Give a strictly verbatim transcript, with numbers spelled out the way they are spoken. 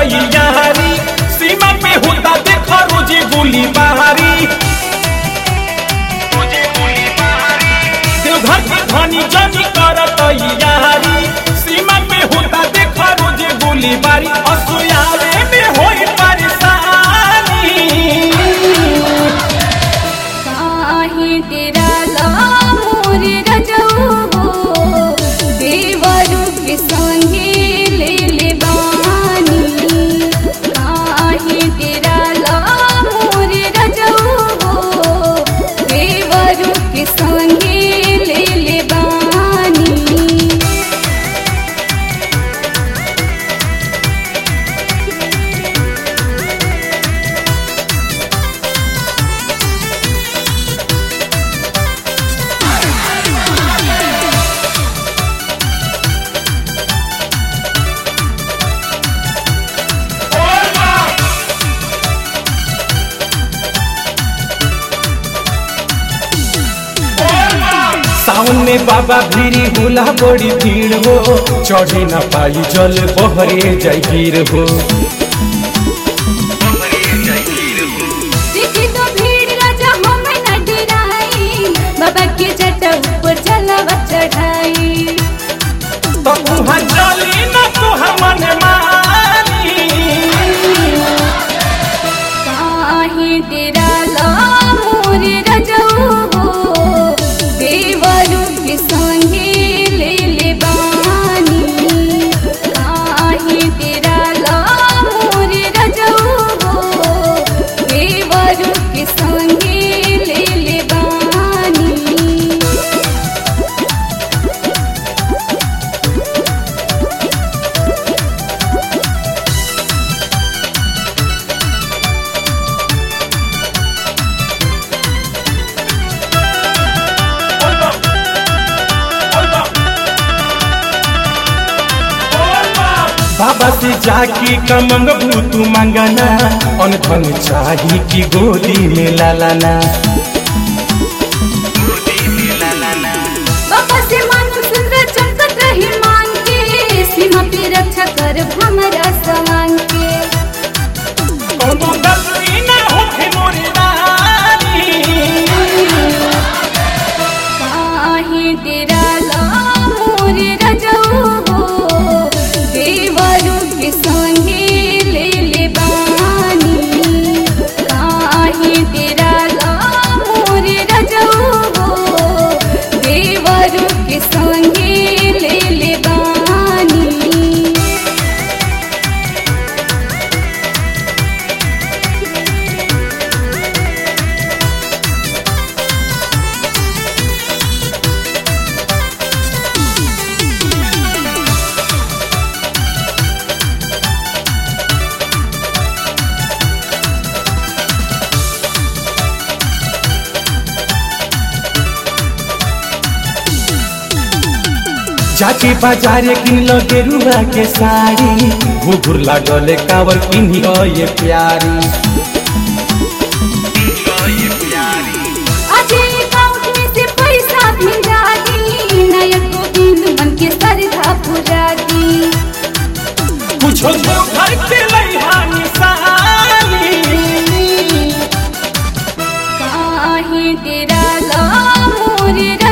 तैयारी सीमा पे होता देखा रोजे गोली बारी देवघर के धनी जनी कर तैयारी सीमा पे होता देखा रोजे गोली बारी असुयारे में होई परेशानी काहे डेराला मोर रजऊ हो देवरु के संगे ले ले बानी काहे डेराला मोर रजऊ हो देवरु के संगे ले ले बानी सावन में बाबा भीरी होला बड़ी भीड़ हो चढ़े न पाई जल बहरे जाई गिर हो देखी तो भीड़ राजा हमें न डराई बाबा के जटा ऊपर जलवा चढ़ाई तो वहाँ चली न तो हमन मानी काहे डेराला मोर रजऊ हो देवरु के संगे ले ले बानी काहे डेराला मोर रजऊ हो देवरु के संगे ले ले बानी बाबा से जाके कमंगबू तू मंगना अनधन चाही की गोदी में लालाना बाबा से मांगू सुंदर चमकत रही मांग के सीमा पे रक्षा कर हमरा समान के कोनो गलती ना होखे मोरे रानी काहे डेराला मोर रजऊ हो देवरु के संगे ले ले बानी काहे डेराला मोर रजऊ हो देवरु के संगे ले ले बानी जाके बाजारे किन लो गेरुआ के साड़ी घुघुर लागले कावर किन्ही ये प्यारी आज अकाउंट में से पैसा भेजा दी नया गोविंद मन के सरधा पूरा दी कुछो तो घर के लइहा निशानी काहे डेराला मोर